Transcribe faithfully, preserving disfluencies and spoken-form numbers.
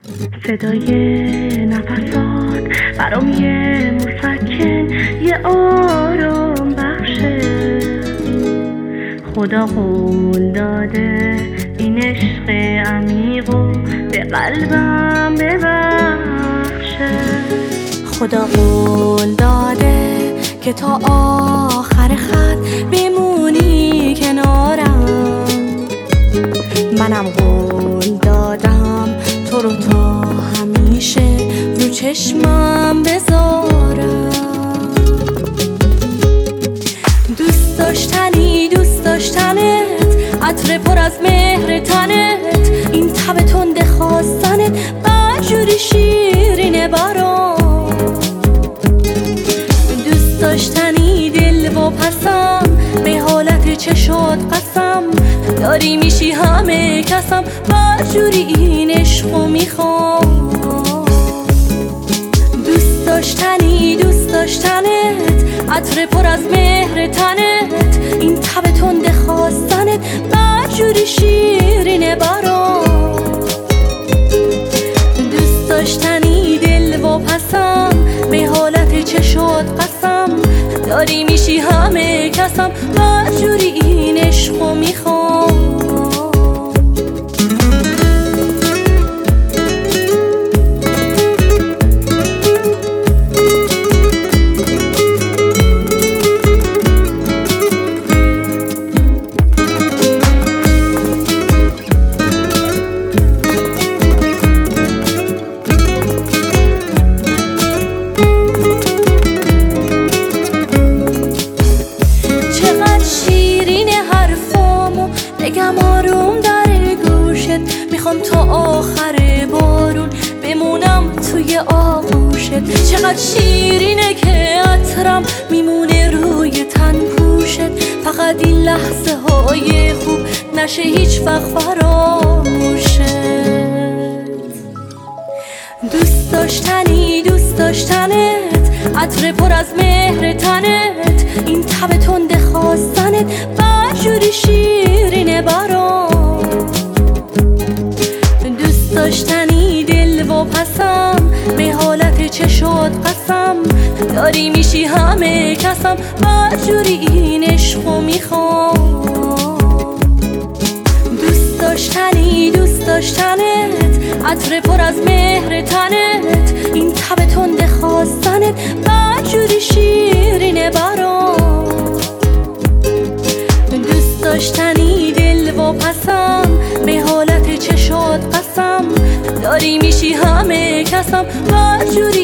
صدای نفسات برام یه مسکن، یه آرام بخشه. خدا قول داده این عشق عمیقو به قلبم ببخشه. خدا قول داده که تا آخر خط بمونی کنارم. منم قول دادم تو رو تا همیشه رو چشمم بذارم. دوست داشتنی دوست داشتنت، عطر پر از مهر تنت، این تب تند خواستنت بدجوری شیرینه برام. دوست داشتنی دل و پسم، به حالت چشات قسم، داری میشی همه کسم، بدجوری این عشقو میخوام. دوست داشتنی دوست داشتنت، عطر پر از مهر تنت، این تب تند خواستنت بدجوری شیرینه برام. دوست داشتنی دل و پسم، به حالت چشات قسم، داری میشی همه کسم، بدجوری این عشقو میخوام. بگم آروم در گوشت، میخوام تا آخر بارون بمونم توی آغوشت. چقدر شیرینه که عطرم میمونه روی تن پوشت، فقط این لحظه های خوب نشه هیچ وقت فراموشت. دوست داشتنی دوست داشتنت، عطر پر از مهر تنت، این تب تند خواستنت بدجوری شیرینه برام. دوست داشتنی دل و پسم، به حالت چشات قسم، داری میشی همه کسم، بدجوری این عشقو میخوام. دوست داشتنی دوست داشتنت، عطر پر از مهر تنت، این تب تند خواستنت بدجوری شیرینه برام. دوست داشتنی دل و پسم، به حالت چشات قسم، داری میشی همه کسم، بدجوری